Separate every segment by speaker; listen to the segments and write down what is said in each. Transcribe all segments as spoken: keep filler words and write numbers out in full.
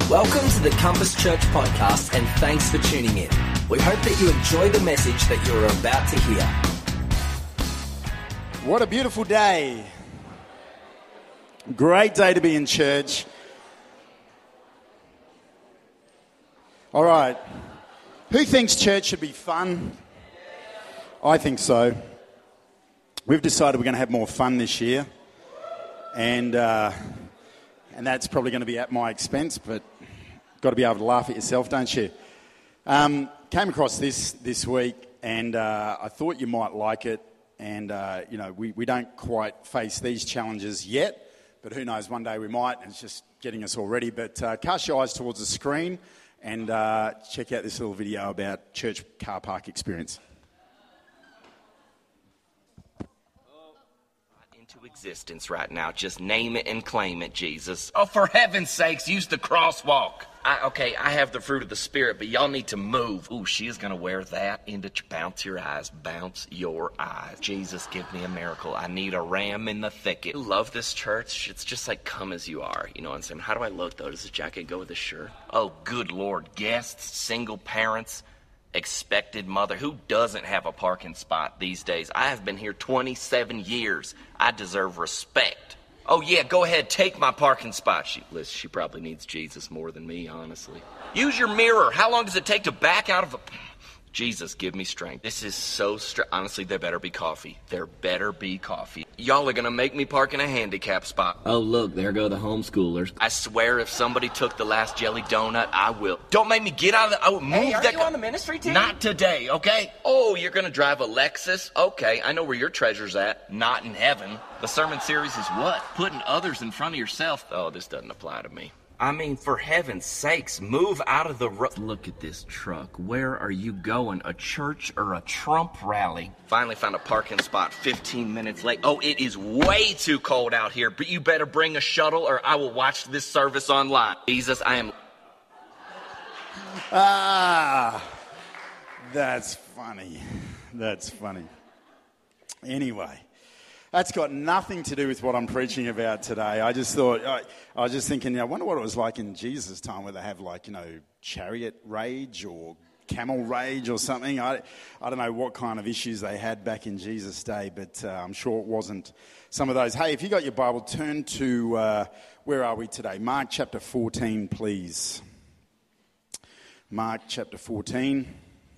Speaker 1: Welcome to the Compass Church podcast, and thanks for tuning in. We hope that you enjoy the message that you're about to hear.
Speaker 2: What a beautiful day. Great day to be in church. All right. Who thinks church should be fun? I think so. We've decided we're going to have more fun this year. And uh, and that's probably going to be at my expense, but got to be able to laugh at yourself, don't you? Um, came across this this week, and uh, I thought you might like it. And, uh, you know, we, we don't quite face these challenges yet, but who knows, one day we might, and it's just getting us all ready. But uh, cast your eyes towards the screen and uh, check out this little video about church car park experience.
Speaker 3: Into existence right now. Just name it and claim it, Jesus. Oh, for heaven's sakes, use the crosswalk. I, okay, I have the fruit of the Spirit, but y'all need to move. Ooh, she is going to wear that into ch- bounce your eyes, bounce your eyes. Jesus, give me a miracle. I need a ram in the thicket. I love this church. It's just like come as you are. You know what I'm saying? How do I look, though? Does the jacket go with the shirt? Oh, good Lord. Guests, single parents, expected mother. Who doesn't have a parking spot these days? I have been here twenty-seven years. I deserve respect. Oh, yeah, go ahead, take my parking spot. She, Liz, she probably needs Jesus more than me, honestly. Use your mirror. How long does it take to back out of a... Jesus, give me strength. This is so str... Honestly, there better be coffee. There better be coffee. Y'all are gonna make me park in a handicap spot. Oh, look, there go the homeschoolers. I swear if somebody took the last jelly donut, I will. Don't make me get out of the... I will move
Speaker 1: Hey, are
Speaker 3: that...
Speaker 1: you on the ministry team?
Speaker 3: Not today, okay? Oh, you're gonna drive a Lexus? Okay, I know where your treasure's at. Not in heaven. The sermon series is what? Putting others in front of yourself. Oh, this doesn't apply to me. I mean, for heaven's sakes, move out of the road. Look at this truck. Where are you going? A church or a Trump rally? Finally found a parking spot fifteen minutes late. Oh, it is way too cold out here, but you better bring a shuttle or I will watch this service online. Jesus, I am...
Speaker 2: Ah, that's funny. That's funny. Anyway. That's got nothing to do with what I'm preaching about today. I just thought, I, I was just thinking, I wonder what it was like in Jesus' time, where they have like, you know, chariot rage or camel rage or something. I, I don't know what kind of issues they had back in Jesus' day, but uh, I'm sure it wasn't some of those. Hey, if you got your Bible, turn to, uh, where are we today? Mark chapter fourteen, please. Mark chapter fourteen.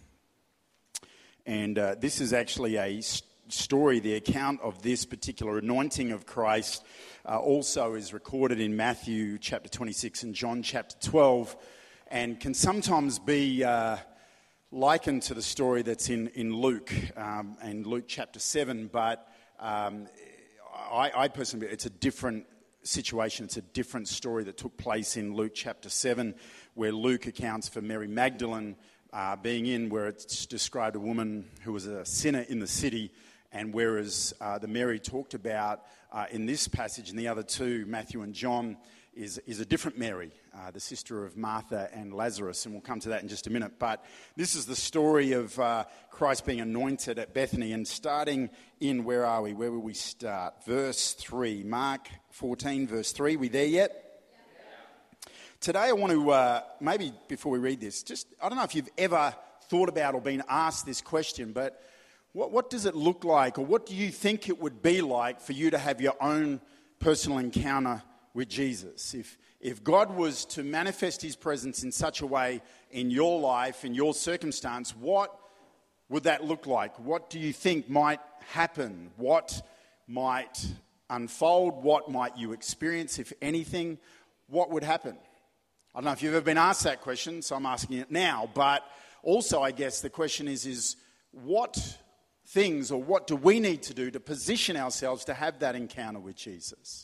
Speaker 2: And uh, this is actually a story, the account of this particular anointing of Christ uh, also is recorded in Matthew chapter twenty-six and John chapter twelve, and can sometimes be uh, likened to the story that's in, in Luke, um, and Luke chapter seven, but um, I, I personally, it's a different situation, it's a different story that took place in Luke chapter seven, where Luke accounts for Mary Magdalene uh, being in, where it's described a woman who was a sinner in the city. And whereas uh, the Mary talked about uh, in this passage and the other two, Matthew and John, is, is a different Mary, uh, the sister of Martha and Lazarus, and we'll come to that in just a minute. But this is the story of uh, Christ being anointed at Bethany, and starting in, where are we? Where will we start? Verse three, Mark fourteen, verse three. We there yet? Yeah. Today I want to, uh, maybe before we read this, just, I don't know if you've ever thought about or been asked this question, but What, what does it look like, or what do you think it would be like for you to have your own personal encounter with Jesus? If if God was to manifest his presence in such a way in your life, in your circumstance, what would that look like? What do you think might happen? What might unfold? What might you experience, if anything? What would happen? I don't know if you've ever been asked that question, so I'm asking it now. But also, I guess the question is, is what things, or what do we need to do to position ourselves to have that encounter with Jesus?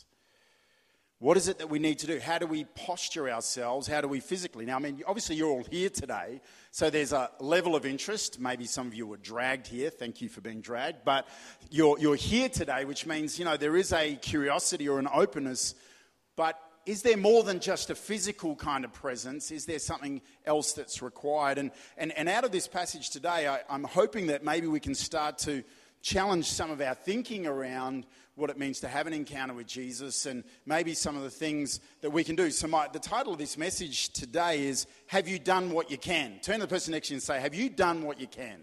Speaker 2: What is it that we need to do? How do we posture ourselves? How do we physically? Now, I mean, obviously you're all here today, so there's a level of interest. Maybe some of you were dragged here. Thank you for being dragged. But you're, you're here today, which means, you know, there is a curiosity or an openness. But is there more than just a physical kind of presence? Is there something else that's required? And and, and out of this passage today, I, I'm hoping that maybe we can start to challenge some of our thinking around what it means to have an encounter with Jesus and maybe some of the things that we can do. So my, the title of this message today is, Have You Done What You Can? Turn to the person next to you and say, have you done what you can?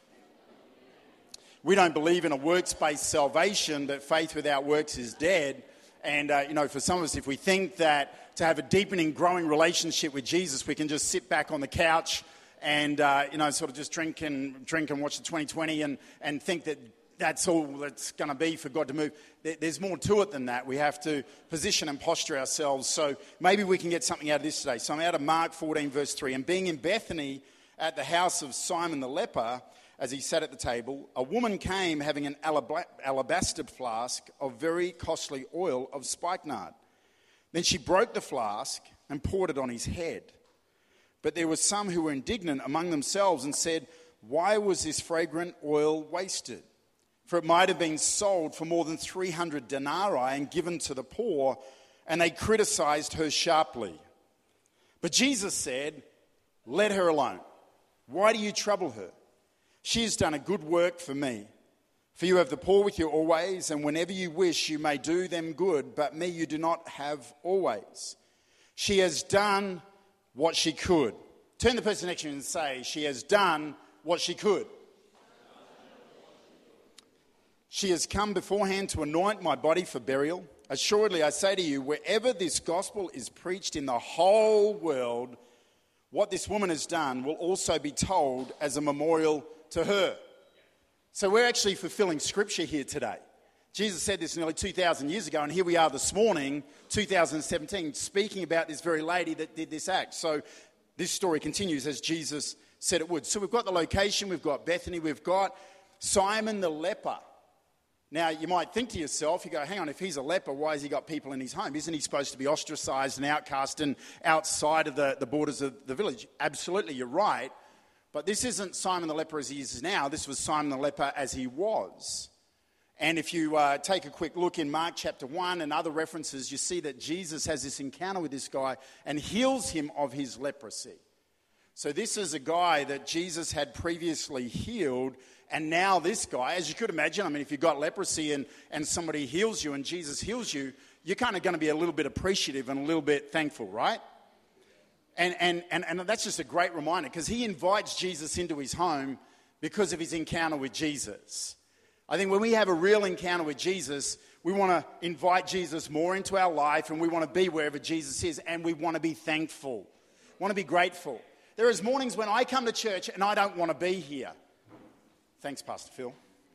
Speaker 2: We don't believe in a works-based salvation, that faith without works is dead. And, uh, you know, for some of us, if we think that to have a deepening, growing relationship with Jesus, we can just sit back on the couch and, uh, you know, sort of just drink and drink and watch the twenty twenty and, and think that that's all that's going to be for God to move. There's more to it than that. We have to position and posture ourselves. So maybe we can get something out of this today. So I'm out of Mark fourteen, verse three. And being in Bethany at the house of Simon the leper, as he sat at the table, a woman came having an alabaster flask of very costly oil of spikenard. Then she broke the flask and poured it on his head. But there were some who were indignant among themselves and said, "Why was this fragrant oil wasted? For it might have been sold for more than three hundred denarii and given to the poor." And they criticized her sharply. But Jesus said, "Let her alone. Why do you trouble her? She has done a good work for me. For you have the poor with you always, and whenever you wish you may do them good, but me you do not have always. She has done what she could." Turn to the person next to you and say, "She has done what she could." "She has come beforehand to anoint my body for burial. Assuredly, I say to you, wherever this gospel is preached in the whole world, what this woman has done will also be told as a memorial to her." So we're actually fulfilling scripture here today. Jesus said this nearly two thousand years ago, and here we are this morning, two thousand seventeen, speaking about this very lady that did this act. So this story continues as Jesus said it would. So we've got the location, we've got Bethany, we've got Simon the leper. Now, you might think to yourself, you go, hang on, if he's a leper, why has he got people in his home? Isn't he supposed to be ostracized and outcast and outside of the, the borders of the village? Absolutely, you're right. But this isn't Simon the leper as he is now. This was Simon the leper as he was. And if you uh, take a quick look in Mark chapter one and other references, you see that Jesus has this encounter with this guy and heals him of his leprosy. So this is a guy that Jesus had previously healed, and now this guy, as you could imagine, I mean, if you've got leprosy and, and somebody heals you and Jesus heals you, you're kind of going to be a little bit appreciative and a little bit thankful, right? And, and, and, and that's just a great reminder, because he invites Jesus into his home because of his encounter with Jesus. I think when we have a real encounter with Jesus, we want to invite Jesus more into our life, and we want to be wherever Jesus is, and we want to be thankful, want to be grateful. There is mornings when I come to church and I don't want to be here. Thanks, Pastor Phil.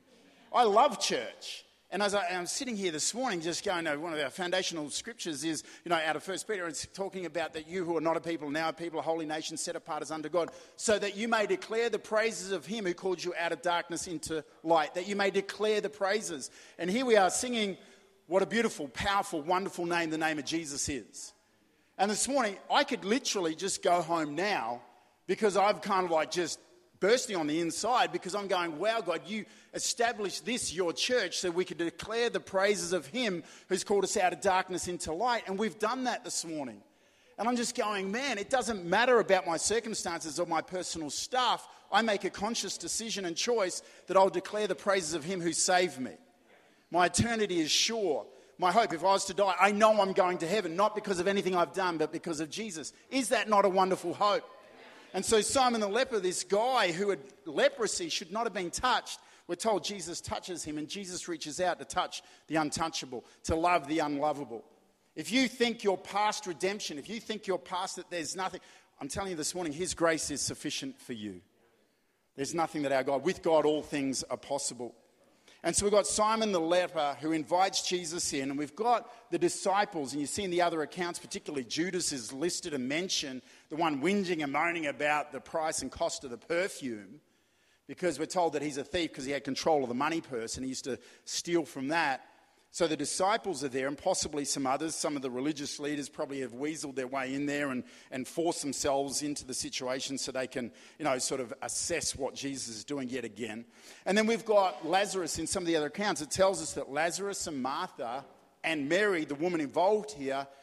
Speaker 2: I love church. And as I, I'm sitting here this morning just going, no, one of our foundational scriptures is, you know, out of First Peter, it's talking about that you who are not a people, now a people, a holy nation, set apart as unto God, so that you may declare the praises of him who called you out of darkness into light, that you may declare the praises. And here we are singing what a beautiful, powerful, wonderful name the name of Jesus is. And this morning, I could literally just go home now because I've kind of like just bursting on the inside, because I'm going, wow, God, you established this, your church, so we could declare the praises of him who's called us out of darkness into light. And we've done that this morning. And I'm just going, man, it doesn't matter about my circumstances or my personal stuff. I make a conscious decision and choice that I'll declare the praises of him who saved me. My eternity is sure. My hope, if I was to die, I know I'm going to heaven, not because of anything I've done, but because of Jesus. Is that not a wonderful hope? And so Simon the leper, this guy who had leprosy, should not have been touched. We're told Jesus touches him, and Jesus reaches out to touch the untouchable, to love the unlovable. If you think you're past redemption, if you think you're past that there's nothing, I'm telling you this morning, his grace is sufficient for you. There's nothing that our God, with God all things are possible. And so we've got Simon the leper who invites Jesus in, and we've got the disciples, and you see in the other accounts, particularly Judas is listed and mentioned, the one whinging and moaning about the price and cost of the perfume, because we're told that he's a thief because he had control of the money purse and he used to steal from that. So the disciples are there, and possibly some others. Some of the religious leaders probably have weaseled their way in there and, and forced themselves into the situation so they can, you know, sort of assess what Jesus is doing yet again. And then we've got Lazarus in some of the other accounts. It tells us that Lazarus and Martha and Mary, the woman involved here,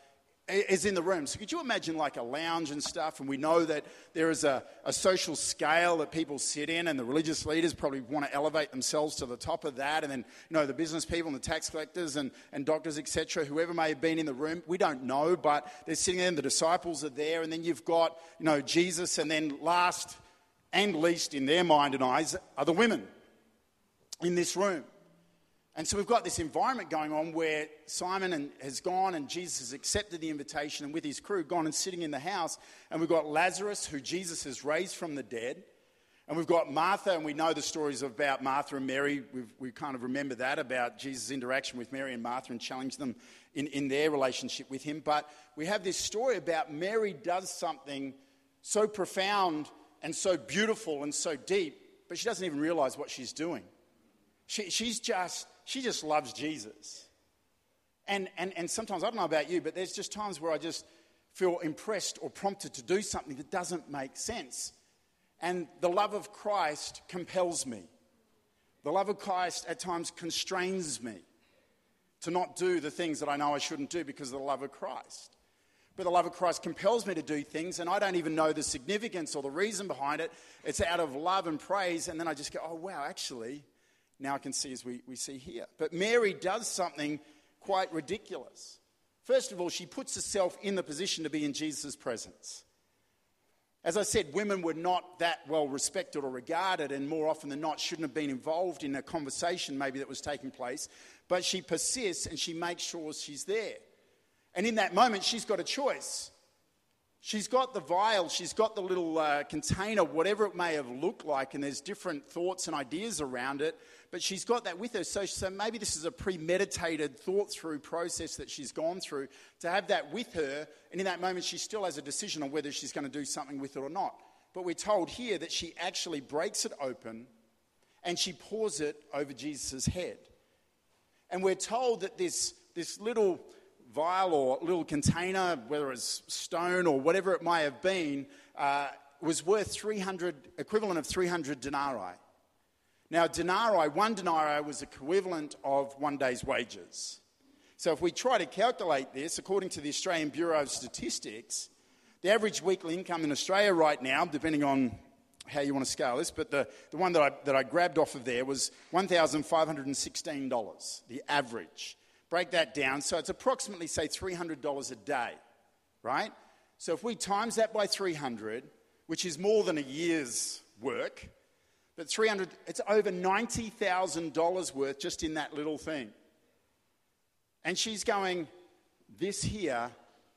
Speaker 2: is in the room. So could you imagine like a lounge and stuff? And we know that there is a, a social scale that people sit in, and the religious leaders probably want to elevate themselves to the top of that. And then, you know, the business people and the tax collectors and, and doctors, et cetera, whoever may have been in the room, we don't know, but they're sitting there and the disciples are there. And then you've got, you know, Jesus, and then last and least in their mind and eyes are the women in this room. And so we've got this environment going on where Simon and, has gone, and Jesus has accepted the invitation, and with his crew gone and sitting in the house. And we've got Lazarus, who Jesus has raised from the dead. And we've got Martha, and we know the stories about Martha and Mary. We've, we kind of remember that about Jesus' interaction with Mary and Martha and challenge them in, in their relationship with him. But we have this story about Mary does something so profound and so beautiful and so deep, but she doesn't even realize what she's doing. She, she's just, she just loves Jesus. And, and, and sometimes, I don't know about you, but there's just times where I just feel impressed or prompted to do something that doesn't make sense. And the love of Christ compels me. The love of Christ at times constrains me to not do the things that I know I shouldn't do because of the love of Christ. But the love of Christ compels me to do things, and I don't even know the significance or the reason behind it. It's out of love and praise, and then I just go, oh, wow, actually, now I can see as we, we see here. But Mary does something quite ridiculous. First of all, she puts herself in the position to be in Jesus' presence. As I said, women were not that well respected or regarded, and more often than not shouldn't have been involved in a conversation maybe that was taking place. But she persists and she makes sure she's there. And in that moment, she's got a choice. She's got the vial, she's got the little uh, container, whatever it may have looked like, and there's different thoughts and ideas around it, but she's got that with her. So, so maybe this is a premeditated, thought-through process that she's gone through to have that with her, and in that moment she still has a decision on whether she's going to do something with it or not. But we're told here that she actually breaks it open and she pours it over Jesus' head. And we're told that this, this little vial or little container, whether it's stone or whatever it may have been, uh, was worth three hundred, equivalent of three hundred denarii. Now, denarii, one denarii was equivalent of one day's wages. So if we try to calculate this, according to the Australian Bureau of Statistics, the average weekly income in Australia right now, depending on how you want to scale this, but the, the one that I, that I grabbed off of there was one thousand five hundred sixteen dollars, the average. Break that down, so it's approximately, say, three hundred dollars a day, right? So if we times that by three hundred, which is more than a year's work, but three hundred, it's over ninety thousand dollars worth just in that little thing. And she's going, this here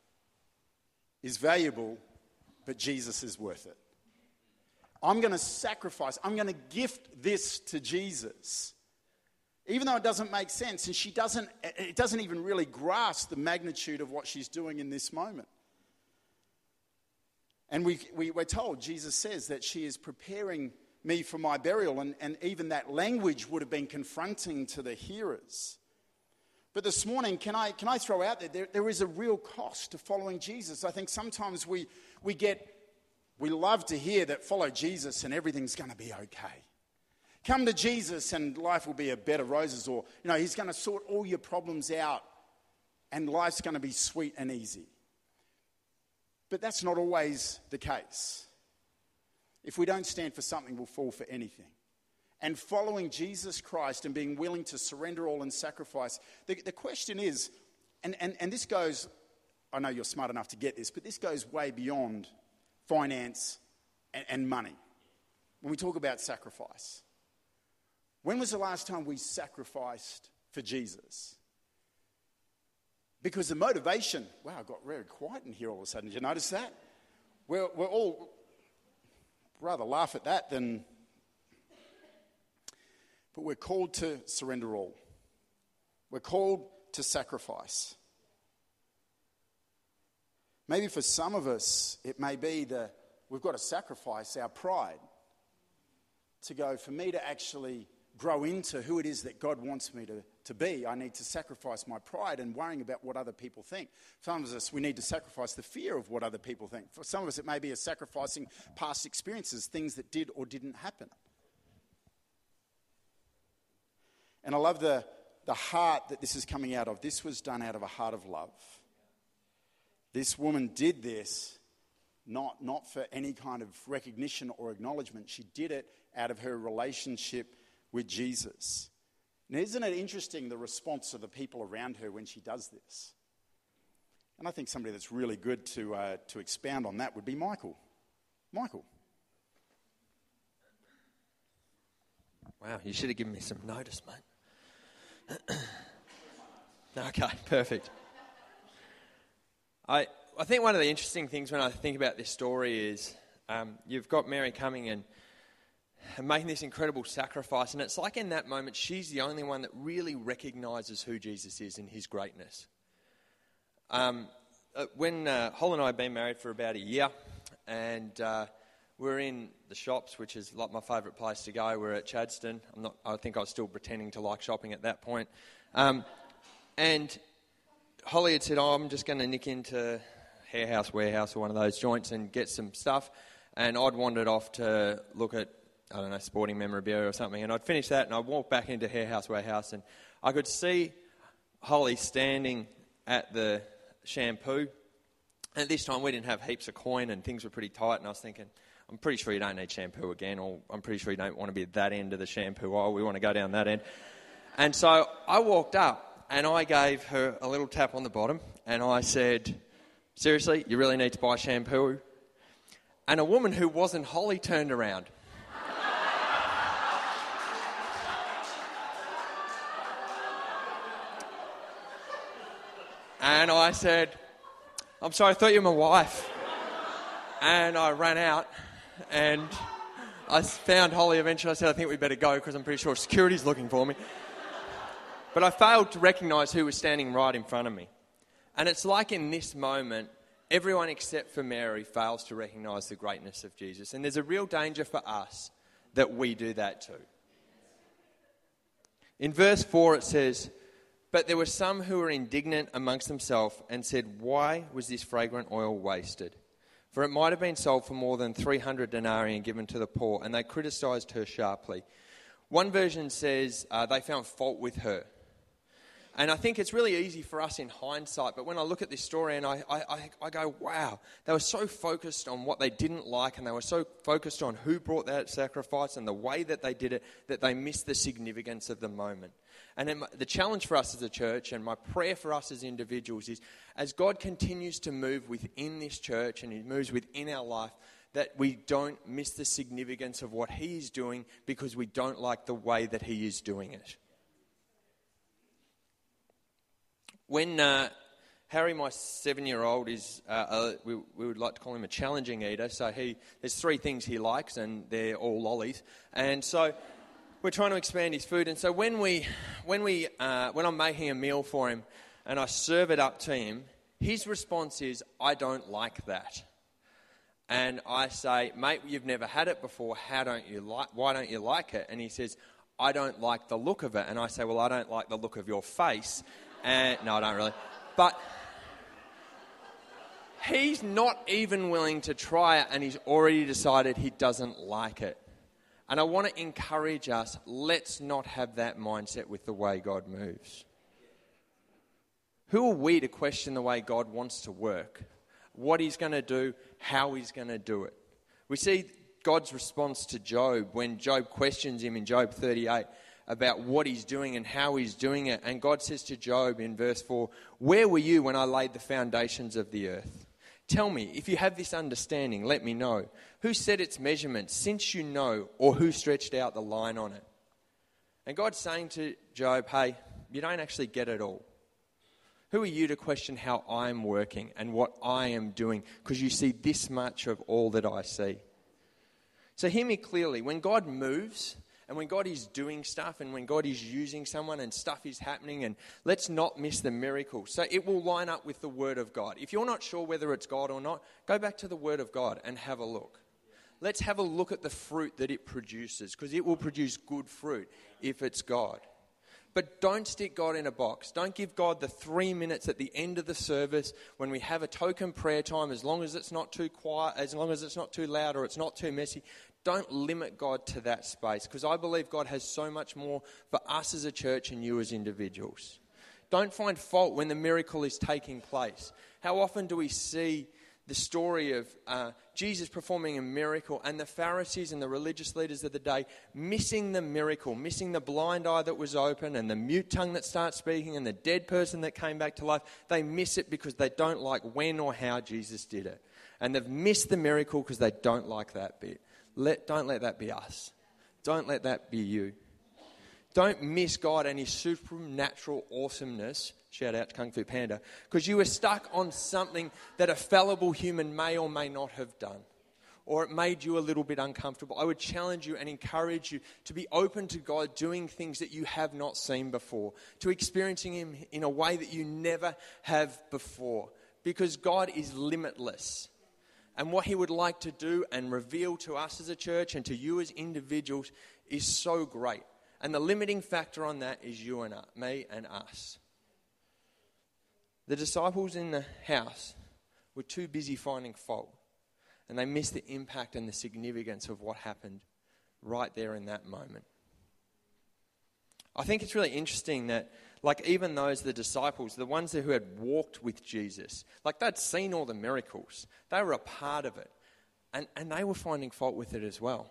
Speaker 2: is valuable, but Jesus is worth it. I'm going to sacrifice, I'm going to gift this to Jesus. Even though it doesn't make sense, and she doesn't, it doesn't even really grasp the magnitude of what she's doing in this moment. And we, we, we're told, Jesus says that she is preparing me for my burial, and, and even that language would have been confronting to the hearers. But this morning, can I, can I throw out there, there, there is a real cost to following Jesus. I think sometimes we, we get, we love to hear that follow Jesus and everything's going to be okay. Come to Jesus and life will be a bed of roses, or, you know, he's going to sort all your problems out and life's going to be sweet and easy. But that's not always the case. If we don't stand for something, we'll fall for anything. And following Jesus Christ and being willing to surrender all and sacrifice, the, the question is, and, and, and this goes, I know you're smart enough to get this, but this goes way beyond finance and, and money. When we talk about sacrifice, when was the last time we sacrificed for Jesus? Because the motivation, wow, I got very quiet in here all of a sudden. Did you notice that? We're, we're all rather laugh at that than, but we're called to surrender all. We're called to sacrifice. Maybe for some of us, it may be that we've got to sacrifice our pride to go, for me to actually grow into who it is that God wants me to, to be, I need to sacrifice my pride and worrying about what other people think. For some of us, we need to sacrifice the fear of what other people think. For some of us, it may be a sacrificing past experiences, things that did or didn't happen. And I love the, the heart that this is coming out of. This was done out of a heart of love. This woman did this not, not for any kind of recognition or acknowledgement. She did it out of her relationship with Jesus. And isn't it interesting, the response of the people around her when she does this? And I think somebody that's really good to uh, to expound on that would be Michael. Michael.
Speaker 4: Wow, you should have given me some notice, mate. Okay, perfect. I I think one of the interesting things when I think about this story is um, you've got Mary coming and, and making this incredible sacrifice, and it's like in that moment she's the only one that really recognises who Jesus is and his greatness. Um, uh, when uh, Hol and I have been married for about a year, and uh, we're in the shops, which is like my favourite place to go. We're at Chadstone. I'm not. I think I was still pretending to like shopping at that point. Um, and Holly had said, "Oh, I'm just going to nick into Hair House, Warehouse, or one of those joints and get some stuff." And I'd wandered off to look at, I don't know, sporting memorabilia or something. And I'd finished that, and I'd walked back into Hair House, Warehouse, and I could see Holly standing at the shampoo. And at this time, we didn't have heaps of coin, and things were pretty tight. And I was thinking, I'm pretty sure you don't need shampoo again, or I'm pretty sure you don't want to be at that end of the shampoo aisle. We want to go down that end. And so I walked up, and I gave her a little tap on the bottom, and I said, "Seriously, you really need to buy shampoo?" And a woman who wasn't Holly turned around. And I said, "I'm sorry, I thought you were my wife." And I ran out, and I found Holly eventually. I said, "I think we better go because I'm pretty sure security's looking for me." But I failed to recognise who was standing right in front of me. And it's like in this moment, everyone except for Mary fails to recognise the greatness of Jesus. And there's a real danger for us that we do that too. In verse four it says, "But there were some who were indignant amongst themselves and said, 'Why was this fragrant oil wasted? For it might have been sold for more than three hundred denarii and given to the poor.' And they criticised her sharply." One version says uh, they found fault with her. And I think it's really easy for us in hindsight, but when I look at this story and I, I, I go, wow, they were so focused on what they didn't like, and they were so focused on who brought that sacrifice and the way that they did it, that they missed the significance of the moment. And then the challenge for us as a church, and my prayer for us as individuals, is as God continues to move within this church and He moves within our life, that we don't miss the significance of what He is doing because we don't like the way that He is doing it. When uh, Harry, my seven-year-old, is, uh, uh, we, we would like to call him a challenging eater, so he there's three things he likes, and they're all lollies. And so we're trying to expand his food. And so when we, when we, uh, when I'm making a meal for him, and I serve it up to him, his response is, "I don't like that." And I say, "Mate, you've never had it before. How don't you like? Why don't you like it?" And he says, "I don't like the look of it." And I say, "Well, I don't like the look of your face." And no, I don't really. But he's not even willing to try it, and he's already decided he doesn't like it. And I want to encourage us, let's not have that mindset with the way God moves. Who are we to question the way God wants to work? What He's going to do, how He's going to do it. We see God's response to Job when Job questions Him in Job thirty-eight. About what He's doing and how He's doing it. And God says to Job in verse four, "Where were you when I laid the foundations of the earth? Tell me, if you have this understanding, let me know. Who set its measurements, since you know, or who stretched out the line on it?" And God's saying to Job, hey, you don't actually get it all. Who are you to question how I'm working and what I am doing? Because you see this much of all that I see. So hear me clearly. When God moves, and when God is doing stuff, and when God is using someone and stuff is happening, and let's not miss the miracle. So it will line up with the Word of God. If you're not sure whether it's God or not, go back to the Word of God and have a look. Let's have a look at the fruit that it produces, because it will produce good fruit if it's God. But don't stick God in a box. Don't give God the three minutes at the end of the service when we have a token prayer time, as long as it's not too quiet, as long as it's not too loud or it's not too messy. Don't limit God to that space, because I believe God has so much more for us as a church and you as individuals. Don't find fault when the miracle is taking place. How often do we see the story of uh, Jesus performing a miracle and the Pharisees and the religious leaders of the day missing the miracle, missing the blind eye that was open and the mute tongue that starts speaking and the dead person that came back to life? They miss it because they don't like when or how Jesus did it. And they've missed the miracle because they don't like that bit. Let, don't let that be us. Don't let that be you. Don't miss God and his supernatural awesomeness, shout out to Kung Fu Panda, because you were stuck on something that a fallible human may or may not have done, or it made you a little bit uncomfortable. I would challenge you and encourage you to be open to God doing things that you have not seen before, to experiencing him in a way that you never have before, because God is limitless. And what he would like to do and reveal to us as a church and to you as individuals is so great. And the limiting factor on that is you and us, me and us. The disciples in the house were too busy finding fault, and they missed the impact and the significance of what happened right there in that moment. I think it's really interesting that, like, even those, the disciples, the ones who had walked with Jesus, like, they'd seen all the miracles. They were a part of it, and, and they were finding fault with it as well.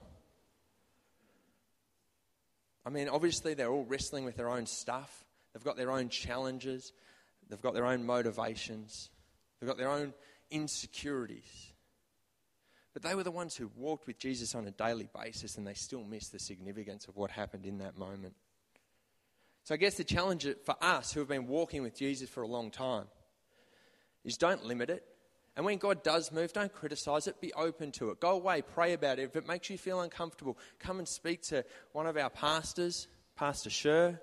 Speaker 4: I mean, obviously they're all wrestling with their own stuff. They've got their own challenges. They've got their own motivations. They've got their own insecurities. But they were the ones who walked with Jesus on a daily basis, and they still missed the significance of what happened in that moment. So I guess the challenge for us who have been walking with Jesus for a long time is don't limit it. And when God does move, don't criticize it. Be open to it. Go away, pray about it. If it makes you feel uncomfortable, come and speak to one of our pastors, Pastor Sher.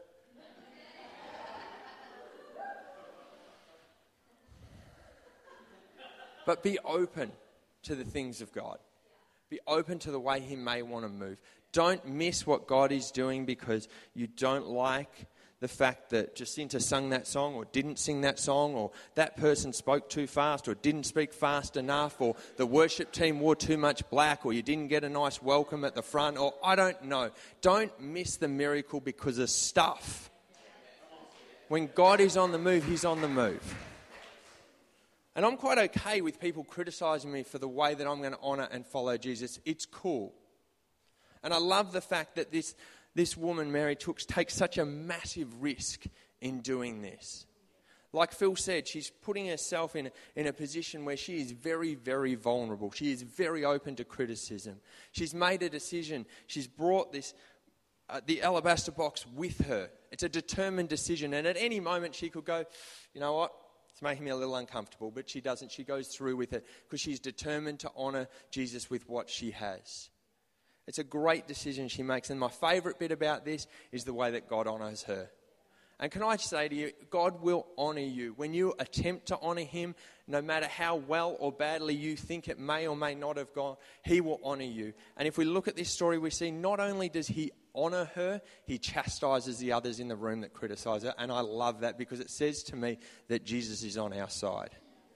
Speaker 4: But be open to the things of God. Be open to the way he may want to move. Don't miss what God is doing because you don't like the fact that Jacinta sung that song or didn't sing that song, or that person spoke too fast or didn't speak fast enough, or the worship team wore too much black, or you didn't get a nice welcome at the front, or I don't know. Don't miss the miracle because of stuff. When God is on the move, he's on the move. And I'm quite okay with people criticising me for the way that I'm going to honour and follow Jesus. It's cool. And I love the fact that this This woman, Mary, took, takes such a massive risk in doing this. Like Phil said, she's putting herself in, in a position where she is very, very vulnerable. She is very open to criticism. She's made a decision. She's brought this, uh, the alabaster box with her. It's a determined decision. And at any moment she could go, you know what, it's making me a little uncomfortable. But she doesn't. She goes through with it because she's determined to honour Jesus with what she has. It's a great decision she makes. And my favourite bit about this is the way that God honours her. And can I say to you, God will honour you. When you attempt to honour him, no matter how well or badly you think it may or may not have gone, he will honour you. And if we look at this story, we see not only does he honour her, he chastises the others in the room that criticise her. And I love that because it says to me that Jesus is on our side.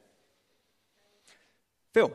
Speaker 4: Phil.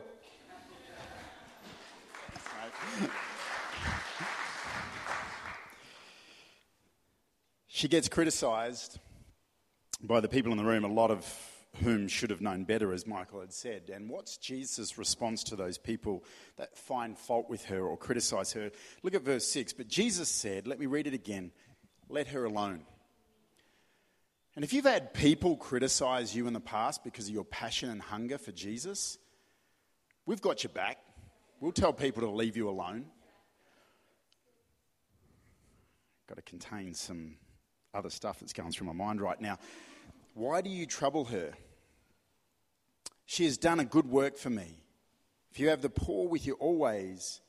Speaker 2: She gets criticised by the people in the room, a lot of whom should have known better, as Michael had said. And what's Jesus' response to those people that find fault with her or criticise her? Look at verse six. But Jesus said, let me read it again, let her alone. And if you've had people criticise you in the past because of your passion and hunger for Jesus, we've got your back. We'll tell people to leave you alone. Got to contain some other stuff that's going through my mind right now. Why do you trouble her? She has done a good work for me. If you have the poor with you always,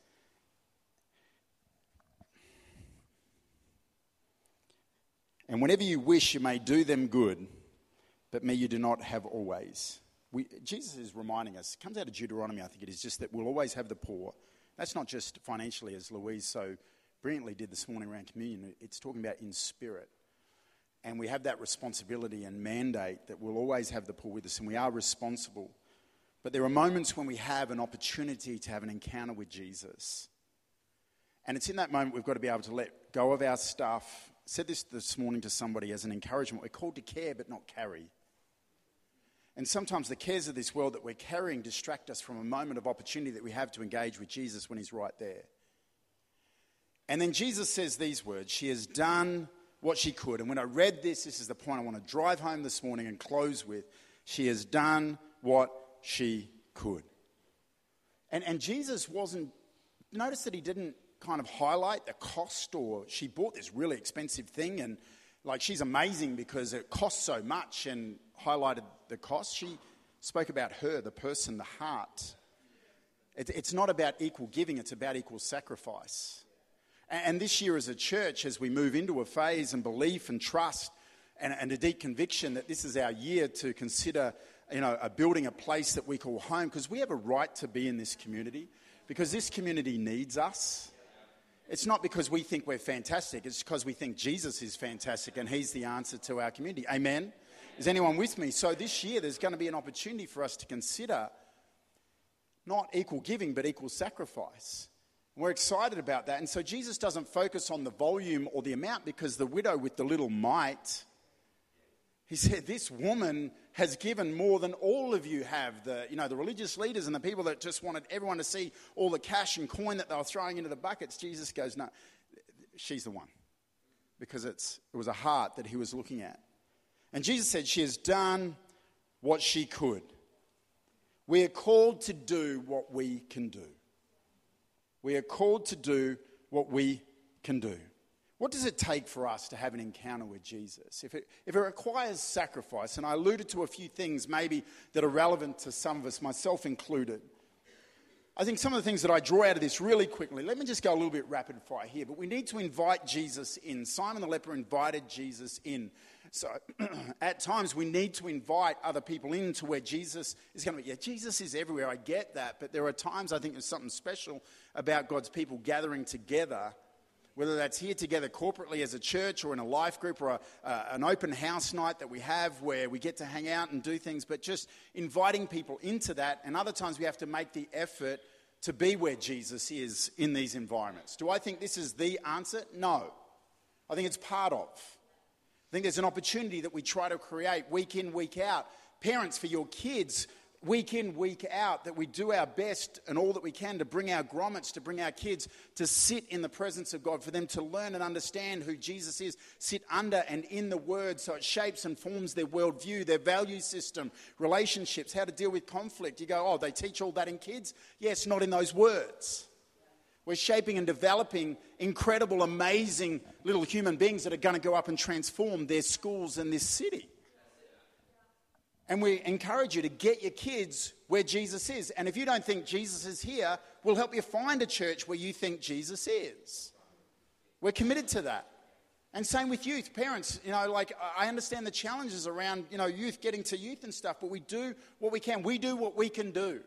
Speaker 2: and whenever you wish, you may do them good, but me you do not have always. We, Jesus is reminding us, it comes out of Deuteronomy, I think it is, just that we'll always have the poor. That's not just financially, as Louise so brilliantly did this morning around communion. It's talking about in spirit. And we have that responsibility and mandate that we'll always have the poor with us, and we are responsible. But there are moments when we have an opportunity to have an encounter with Jesus. And it's in that moment we've got to be able to let go of our stuff. I said this this morning to somebody as an encouragement. We're called to care but not carry. And sometimes the cares of this world that we're carrying distract us from a moment of opportunity that we have to engage with Jesus when he's right there. And then Jesus says these words, she has done what she could. And when I read this, this is the point I want to drive home this morning and close with. She has done what she could. And, and Jesus wasn't, notice that he didn't kind of highlight the cost, or she bought this really expensive thing and like she's amazing because it costs so much, and highlighted the cost. She spoke about her, the person, the heart. It, it's not about equal giving, it's about equal sacrifice. And, and this year as a church, as we move into a phase and belief and trust and, and a deep conviction that this is our year to consider, you know, a building a place that we call home, because we have a right to be in this community, because this community needs us. It's not because we think we're fantastic. It's because we think Jesus is fantastic and he's the answer to our community. Amen? Is anyone with me? So this year there's going to be an opportunity for us to consider not equal giving but equal sacrifice. We're excited about that. And so Jesus doesn't focus on the volume or the amount, because the widow with the little mite, he said, this woman has given more than all of you have. The, you know, the religious leaders and the people that just wanted everyone to see all the cash and coin that they were throwing into the buckets. Jesus goes, no, she's the one. Because it's, it was a heart that he was looking at. And Jesus said, she has done what she could. We are called to do what we can do. We are called to do what we can do. What does it take for us to have an encounter with Jesus? If it, if it requires sacrifice, and I alluded to a few things maybe that are relevant to some of us, myself included. I think some of the things that I draw out of this really quickly, let me just go a little bit rapid fire here, but we need to invite Jesus in. Simon the leper invited Jesus in. So at times we need to invite other people into where Jesus is going to be. Yeah, Jesus is everywhere, I get that, but there are times I think there's something special about God's people gathering together, whether that's here together corporately as a church or in a life group or a, uh, an open house night that we have where we get to hang out and do things, but just inviting people into that. And other times we have to make the effort to be where Jesus is in these environments. Do I think this is the answer? No. I think it's part of. I think there's an opportunity that we try to create week in, week out. Parents, for your kids, week in, week out, that we do our best and all that we can to bring our grommets, to bring our kids to sit in the presence of God, for them to learn and understand who Jesus is, sit under and in the Word, so it shapes and forms their worldview, their value system, relationships, how to deal with conflict. You go, oh, they teach all that in kids? Yes, not in those words. We're shaping and developing incredible, amazing little human beings that are going to go up and transform their schools and this city. And we encourage you to get your kids where Jesus is. And if you don't think Jesus is here, we'll help you find a church where you think Jesus is. We're committed to that. And same with youth, parents. You know, like, I understand the challenges around, you know, youth, getting to youth and stuff, but we do what we can. We do what we can do.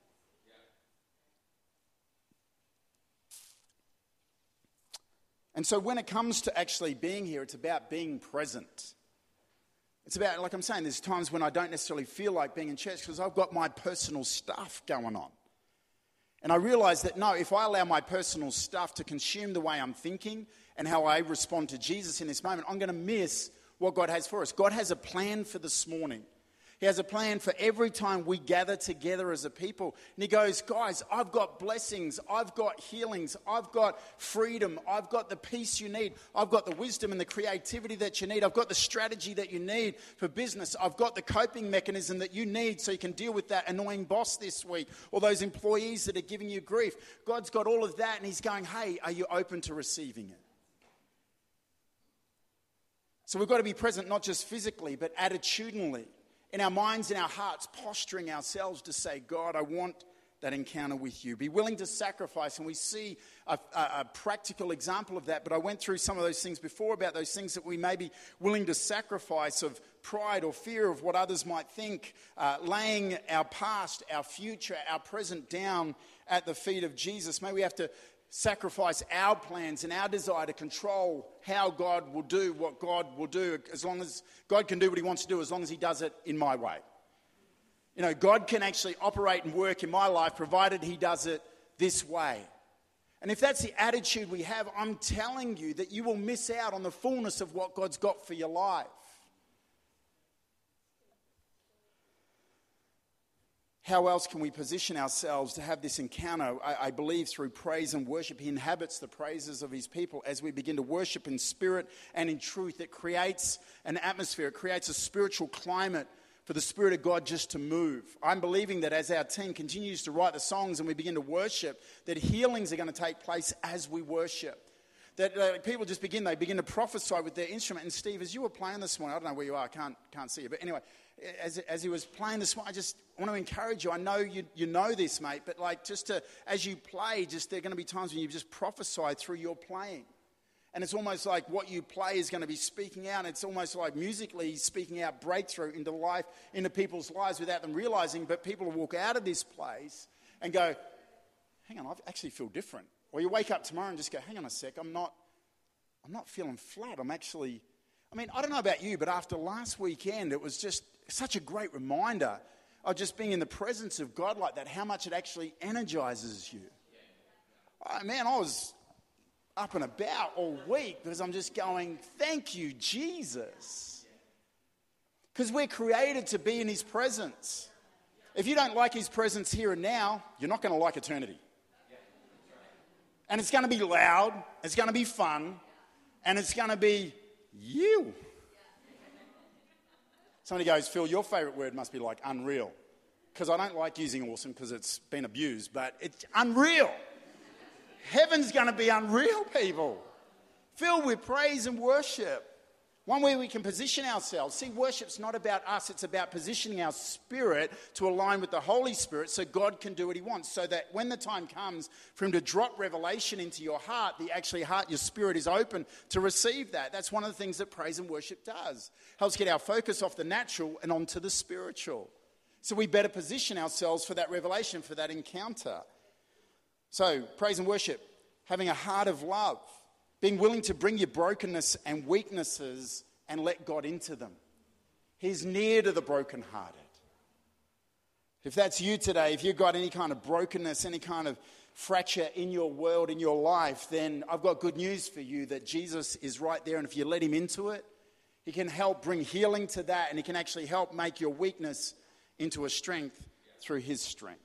Speaker 2: And so when it comes to actually being here, it's about being present. It's about, like I'm saying, there's times when I don't necessarily feel like being in church because I've got my personal stuff going on. And I realize that, no, if I allow my personal stuff to consume the way I'm thinking and how I respond to Jesus in this moment, I'm going to miss what God has for us. God has a plan for this morning. He has a plan for every time we gather together as a people. And he goes, guys, I've got blessings. I've got healings. I've got freedom. I've got the peace you need. I've got the wisdom and the creativity that you need. I've got the strategy that you need for business. I've got the coping mechanism that you need so you can deal with that annoying boss this week or those employees that are giving you grief. God's got all of that, and he's going, hey, are you open to receiving it? So we've got to be present not just physically, but attitudinally. In our minds, in our hearts, posturing ourselves to say, God, I want that encounter with you. Be willing to sacrifice. And we see a, a, a practical example of that. But I went through some of those things before about those things that we may be willing to sacrifice, of pride or fear of what others might think, uh, laying our past, our future, our present down at the feet of Jesus. May we have to sacrifice our plans and our desire to control how God will do what God will do, as long as God can do what he wants to do, as long as he does it in my way. You know, God can actually operate and work in my life provided he does it this way. And if that's the attitude we have, I'm telling you that you will miss out on the fullness of what God's got for your life. how else can we position ourselves to have this encounter? I, I believe through praise and worship. He inhabits the praises of his people. As we begin to worship in spirit and in truth, it creates an atmosphere. It creates a spiritual climate for the Spirit of God just to move. I'm believing that as our team continues to write the songs and we begin to worship, that healings are going to take place as we worship. That uh, people just begin, they begin to prophesy with their instrument. And Steve, as you were playing this morning, I don't know where you are, I can't, can't see you. But anyway, as, as he was playing this morning, I just want to encourage you. I know you you know this, mate, but like just to, as you play, just there are going to be times when you just prophesy through your playing. And it's almost like what you play is going to be speaking out. It's almost like musically speaking out breakthrough into life, into people's lives without them realizing. But people will walk out of this place and go, hang on, I actually feel different. Or you wake up tomorrow and just go, hang on a sec, I'm not, I'm not feeling flat. I'm actually, I mean, I don't know about you, but after last weekend, it was just such a great reminder of just being in the presence of God like that, how much it actually energizes you. Oh, man, I was up and about all week because I'm just going, thank you, Jesus. Because we're created to be in his presence. If you don't like his presence here and now, you're not going to like eternity. And it's going to be loud, it's going to be fun, and it's going to be you. Somebody goes, Phil, your favourite word must be like unreal. Because I don't like using awesome because it's been abused, but it's unreal. Heaven's going to be unreal, people. Filled with praise and worship. One way we can position ourselves. See, worship's not about us. It's about positioning our spirit to align with the Holy Spirit so God can do what he wants. So that when the time comes for him to drop revelation into your heart, the actually heart, your spirit is open to receive that. That's one of the things that praise and worship does. Helps get our focus off the natural and onto the spiritual. So we better position ourselves for that revelation, for that encounter. So, praise and worship, having a heart of love, being willing to bring your brokenness and weaknesses and let God into them. He's near to the brokenhearted. If that's you today, if you've got any kind of brokenness, any kind of fracture in your world, in your life, then I've got good news for you that Jesus is right there. And if you let him into it, he can help bring healing to that, and he can actually help make your weakness into a strength through his strength.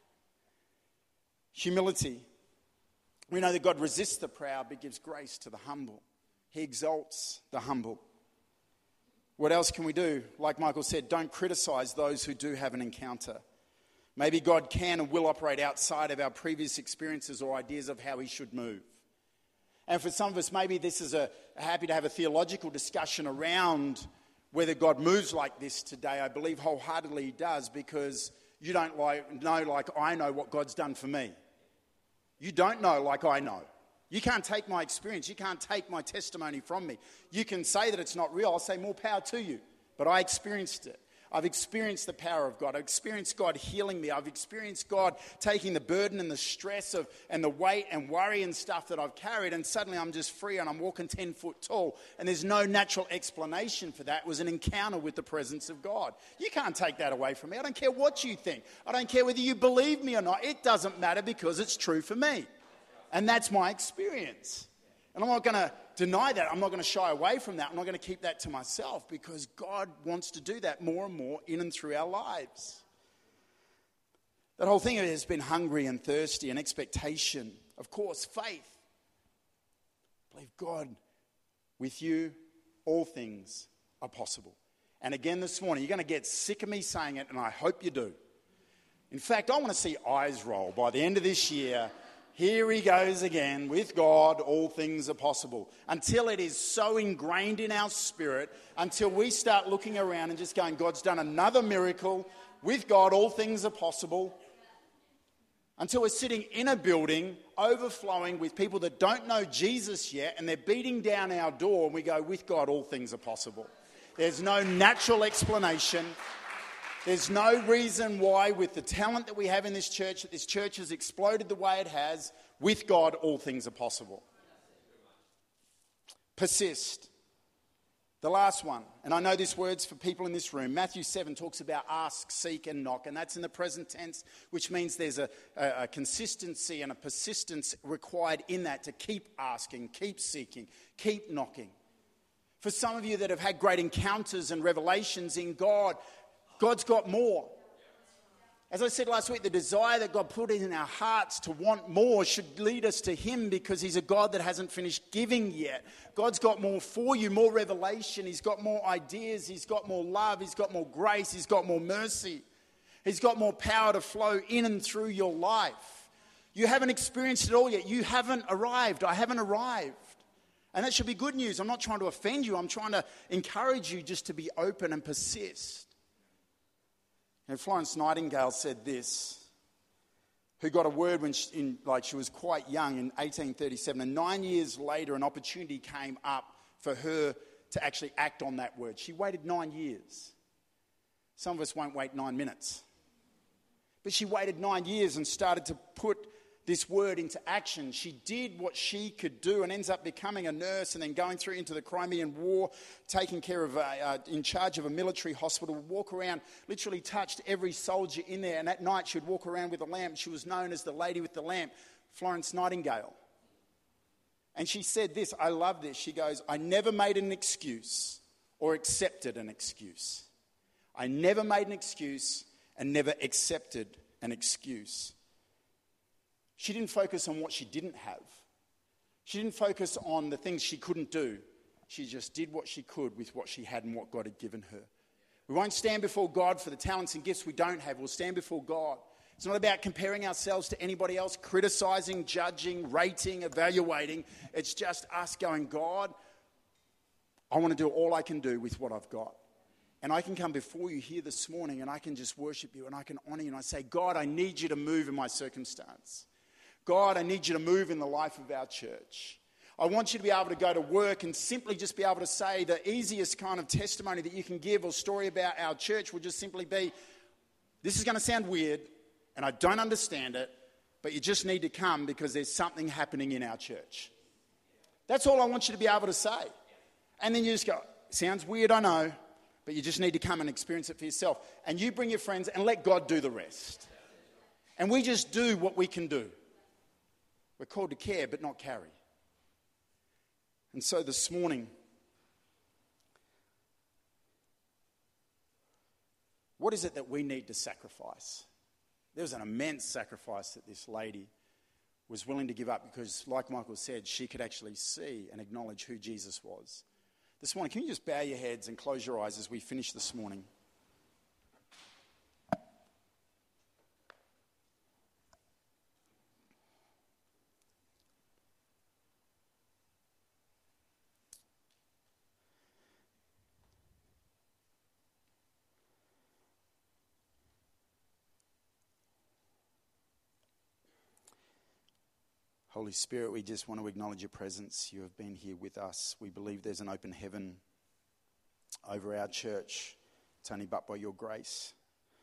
Speaker 2: Humility. We know that God resists the proud but gives grace to the humble. He exalts the humble. What else can we do? Like Michael said, don't criticize those who do have an encounter. Maybe God can and will operate outside of our previous experiences or ideas of how he should move. And for some of us, maybe this is a happy to have a theological discussion around whether God moves like this today. I believe wholeheartedly he does, because you don't like, know like I know what God's done for me. You don't know like I know. You can't take my experience. You can't take my testimony from me. You can say that it's not real. I'll say more power to you. But I experienced it. I've experienced the power of God. I've experienced God healing me. I've experienced God taking the burden and the stress of and the weight and worry and stuff that I've carried, and suddenly I'm just free and I'm walking ten foot tall, and there's no natural explanation for that. It was an encounter with the presence of God. You can't take that away from me. I don't care what you think. I don't care whether you believe me or not. It doesn't matter, because it's true for me. And that's my experience. And I'm not going to deny that. I'm not going to shy away from that. I'm not going to keep that to myself, because God wants to do that more and more in and through our lives. That whole thing has been hungry and thirsty and expectation. Of course, faith. Believe God, with you, all things are possible. And again this morning, you're going to get sick of me saying it, and I hope you do. In fact, I want to see eyes roll by the end of this year. Here he goes again. With God, all things are possible. Until it is so ingrained in our spirit, until we start looking around and just going, God's done another miracle. With God, all things are possible. Until we're sitting in a building overflowing with people that don't know Jesus yet, and they're beating down our door, and we go, with God, all things are possible. There's no natural explanation. There's no reason why, with the talent that we have in this church, that this church has exploded the way it has. With God, all things are possible. Persist. The last one, and I know this word's for people in this room. Matthew seven talks about ask, seek, and knock, and that's in the present tense, which means there's a, a, a consistency and a persistence required in that, to keep asking, keep seeking, keep knocking. For some of you that have had great encounters and revelations in God, God's got more. As I said last week, the desire that God put in our hearts to want more should lead us to him, because he's a God that hasn't finished giving yet. God's got more for you, more revelation. He's got more ideas. He's got more love. He's got more grace. He's got more mercy. He's got more power to flow in and through your life. You haven't experienced it all yet. You haven't arrived. I haven't arrived. And that should be good news. I'm not trying to offend you. I'm trying to encourage you just to be open and persist. And Florence Nightingale said this, who got a word when she, in, like she was quite young in eighteen thirty-seven, and nine years later an opportunity came up for her to actually act on that word. She waited nine years. Some of us won't wait nine minutes. But she waited nine years and started to put this word into action. She did what she could do and ends up becoming a nurse, and then going through into the Crimean War, taking care of, a, uh, in charge of a military hospital, would walk around, literally touched every soldier in there, and at night she would walk around with a lamp. She was known as the lady with the lamp, Florence Nightingale. And she said this, I love this, she goes, I never made an excuse or accepted an excuse. I never made an excuse and never accepted an excuse. She didn't focus on what she didn't have. She didn't focus on the things she couldn't do. She just did what she could with what she had and what God had given her. We won't stand before God for the talents and gifts we don't have. We'll stand before God. It's not about comparing ourselves to anybody else, criticizing, judging, rating, evaluating. It's just us going, God, I want to do all I can do with what I've got. And I can come before you here this morning and I can just worship you and I can honor you. And I say, God, I need you to move in my circumstance. God, I need you to move in the life of our church. I want you to be able to go to work and simply just be able to say the easiest kind of testimony that you can give or story about our church will just simply be, this is going to sound weird and I don't understand it, but you just need to come because there's something happening in our church. That's all I want you to be able to say. And then you just go, sounds weird, I know, but you just need to come and experience it for yourself. And you bring your friends and let God do the rest. And we just do what we can do. We're called to care but not carry. And so this morning, what is it that we need to sacrifice? There was an immense sacrifice that this lady was willing to give up because, like Michael said, she could actually see and acknowledge who Jesus was. This morning, can you just bow your heads and close your eyes as we finish this morning? Holy Spirit, we just want to acknowledge your presence. You have been here with us. We believe there's an open heaven over our church. It's only but by your grace.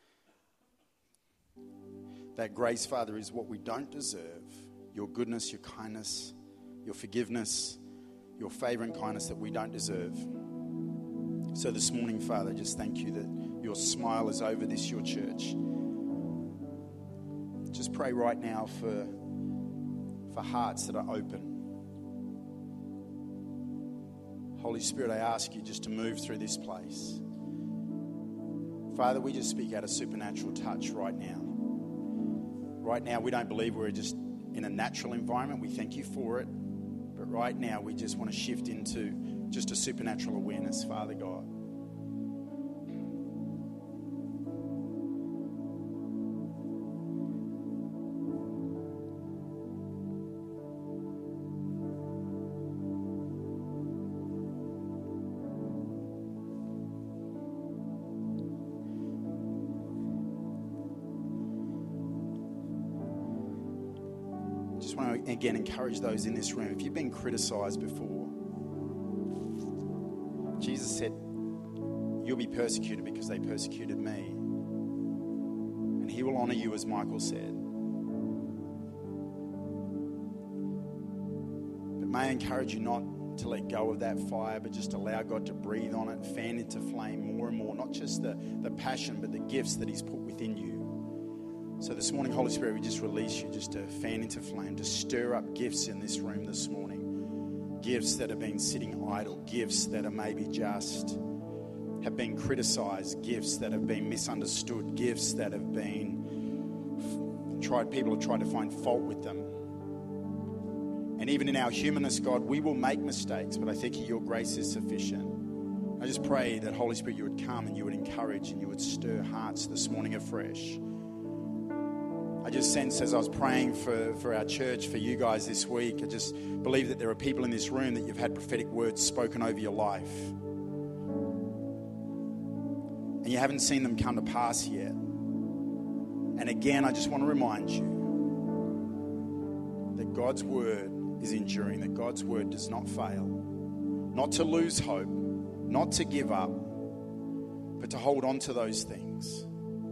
Speaker 2: That grace, Father, is what we don't deserve. Your goodness, your kindness, your forgiveness, your favor and kindness that we don't deserve. So this morning, Father, just thank you that your smile is over this, your church. Just pray right now for for hearts that are open. Holy Spirit, I ask you just to move through this place. Father, we just speak out a supernatural touch right now. Right now, we don't believe we're just in a natural environment. We thank you for it. But right now, we just want to shift into just a supernatural awareness, Father God. Again, encourage those in this room. If you've been criticized before, Jesus said, you'll be persecuted because they persecuted me. And he will honor you, as Michael said. But may I encourage you not to let go of that fire, but just allow God to breathe on it, fan into flame more and more, not just the, the passion, but the gifts that he's put within you. So this morning, Holy Spirit, we just release you just to fan into flame, to stir up gifts in this room this morning. Gifts that have been sitting idle, gifts that are maybe just have been criticized, gifts that have been misunderstood, gifts that have been tried, people have tried to find fault with them. And even in our humanness, God, we will make mistakes, but I think your grace is sufficient. I just pray that, Holy Spirit, you would come and you would encourage and you would stir hearts this morning afresh. I just sense as I was praying for, for our church, for you guys this week, I just believe that there are people in this room that you've had prophetic words spoken over your life. And you haven't seen them come to pass yet. And again, I just want to remind you that God's word is enduring, that God's word does not fail. Not to lose hope, not to give up, but to hold on to those things.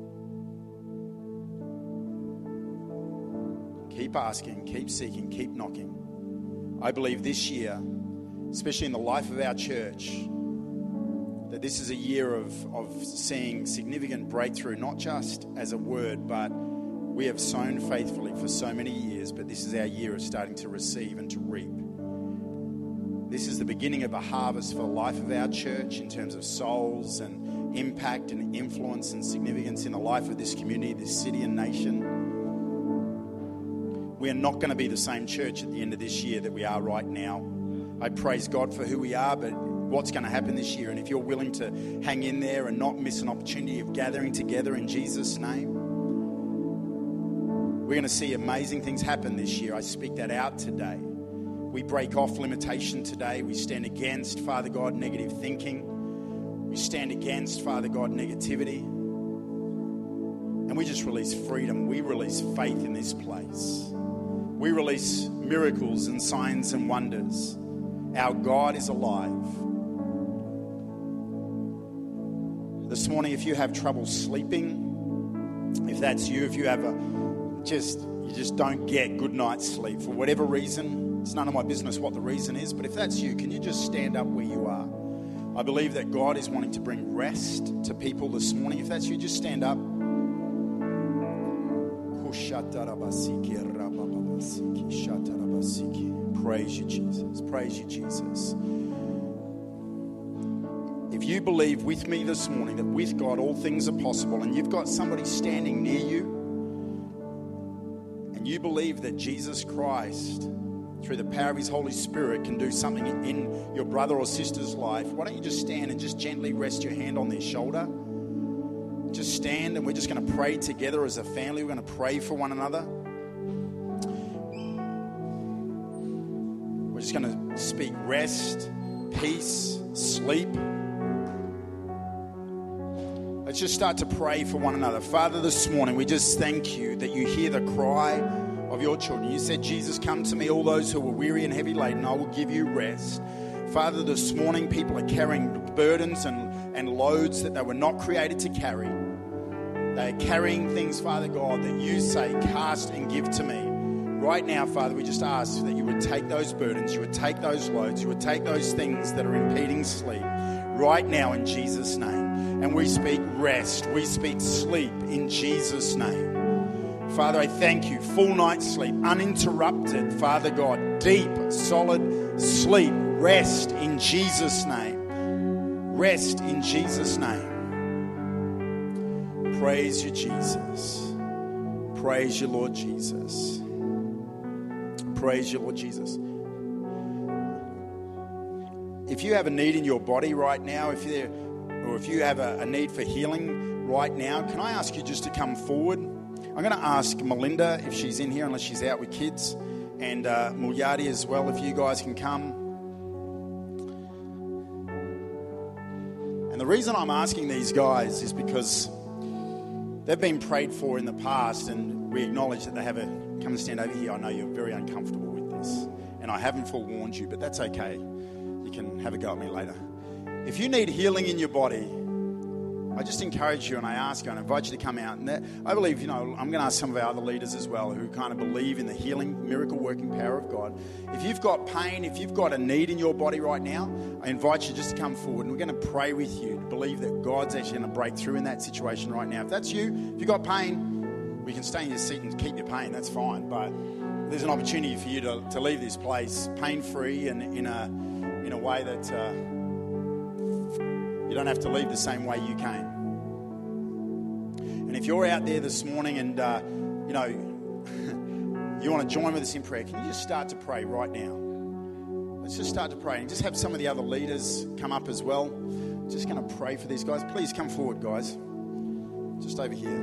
Speaker 2: Keep asking, keep seeking, keep knocking. I believe this year, especially in the life of our church, that this is a year of, of seeing significant breakthrough, not just as a word, but we have sown faithfully for so many years, but this is our year of starting to receive and to reap. This is the beginning of a harvest for the life of our church in terms of souls and impact and influence and significance in the life of this community, this city and nation. We are not going to be the same church at the end of this year that we are right now. I praise God for who we are, but what's going to happen this year? And if you're willing to hang in there and not miss an opportunity of gathering together in Jesus' name, we're going to see amazing things happen this year. I speak that out today. We break off limitation today. We stand against, Father God, negative thinking. We stand against, Father God, negativity. And we just release freedom. We release faith in this place. We release miracles and signs and wonders. Our God is alive. This morning, if you have trouble sleeping, if that's you, if you have a just you just don't get good night's sleep for whatever reason, it's none of my business what the reason is, but if that's you, can you just stand up where you are? I believe that God is wanting to bring rest to people this morning. If that's you, just stand up. Praise you, Jesus. Praise you, Jesus. If you believe with me this morning that with God all things are possible, and you've got somebody standing near you, and you believe that Jesus Christ, through the power of his Holy Spirit, can do something in your brother or sister's life, why don't you just stand and just gently rest your hand on their shoulder? Just stand, and we're just going to pray together as a family. We're going to pray for one another. We're just going to speak rest, peace, sleep. Let's just start to pray for one another. Father, this morning, we just thank you that you hear the cry of your children. You said, Jesus, come to me, all those who are weary and heavy laden, I will give you rest. Father, this morning, people are carrying burdens and, and loads that they were not created to carry. They are carrying things, Father God, that you say, cast and give to me. Right now, Father, we just ask that you would take those burdens, you would take those loads, you would take those things that are impeding sleep right now in Jesus' name. And we speak rest, we speak sleep in Jesus' name. Father, I thank you. Full night's sleep, uninterrupted, Father God, deep, solid sleep, rest in Jesus' name. Rest in Jesus' name. Praise you, Jesus. Praise you, Lord Jesus. Praise you, Lord Jesus. If you have a need in your body right now, if you or if you have a, a need for healing right now, can I ask you just to come forward? I'm going to ask Melinda if she's in here, unless she's out with kids, and uh, Mulyadi as well, if you guys can come. And the reason I'm asking these guys is because they've been prayed for in the past, and we acknowledge that they have a... Come and stand over here. I know you're very uncomfortable with this, and I haven't forewarned you, but that's okay. You can have a go at me later. If you need healing in your body, I just encourage you and I ask you and I invite you to come out. And that, I believe, you know, I'm going to ask some of our other leaders as well who kind of believe in the healing, miracle working power of God. If you've got pain, if you've got a need in your body right now, I invite you just to come forward and we're going to pray with you to believe that God's actually going to break through in that situation right now. If that's you, if you've got pain, we can stay in your seat and keep your pain, that's fine. But there's an opportunity for you to, to leave this place pain-free and in a, in a way that... Uh, You don't have to leave the same way you came. And if you're out there this morning and, uh, you know, you want to join with us in prayer, can you just start to pray right now? Let's just start to pray and just have some of the other leaders come up as well. Just going to pray for these guys. Please come forward, guys. Just over here.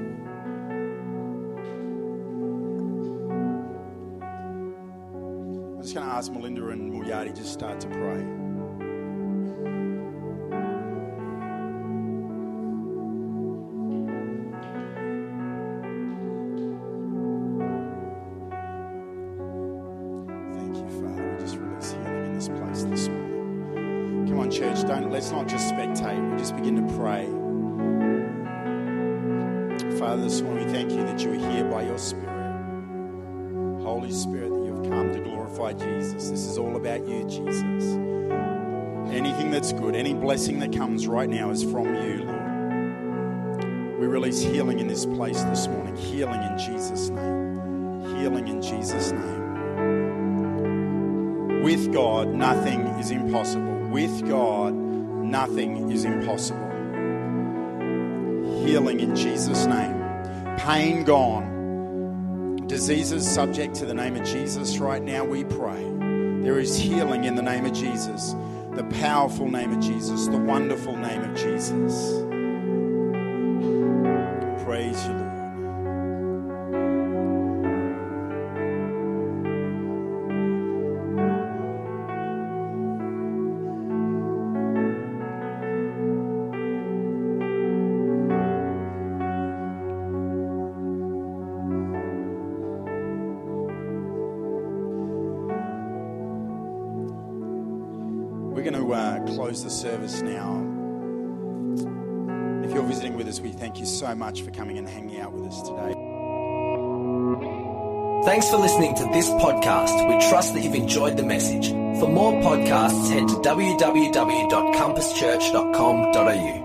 Speaker 2: I'm just going to ask Melinda and Mulyadi just start to pray. Church, don't let's not just spectate, we just begin to pray. Father, this morning we thank you that you are here by your Spirit. Holy Spirit, that you have come to glorify Jesus. This is all about you, Jesus. Anything that's good, any blessing that comes right now is from you, Lord. We release healing in this place this morning. Healing in Jesus' name. Healing in Jesus' name. With God, nothing is impossible. With God, nothing is impossible. Healing in Jesus' name. Pain gone. Diseases subject to the name of Jesus right now, we pray. There is healing in the name of Jesus. The powerful name of Jesus. The wonderful name of Jesus. Praise you, Lord. We're going to uh, close the service now. If you're visiting with us, we thank you so much for coming and hanging out with us today.
Speaker 1: Thanks for listening to this podcast. We trust that you've enjoyed the message. For more podcasts, head to w w w dot compass church dot com dot a u.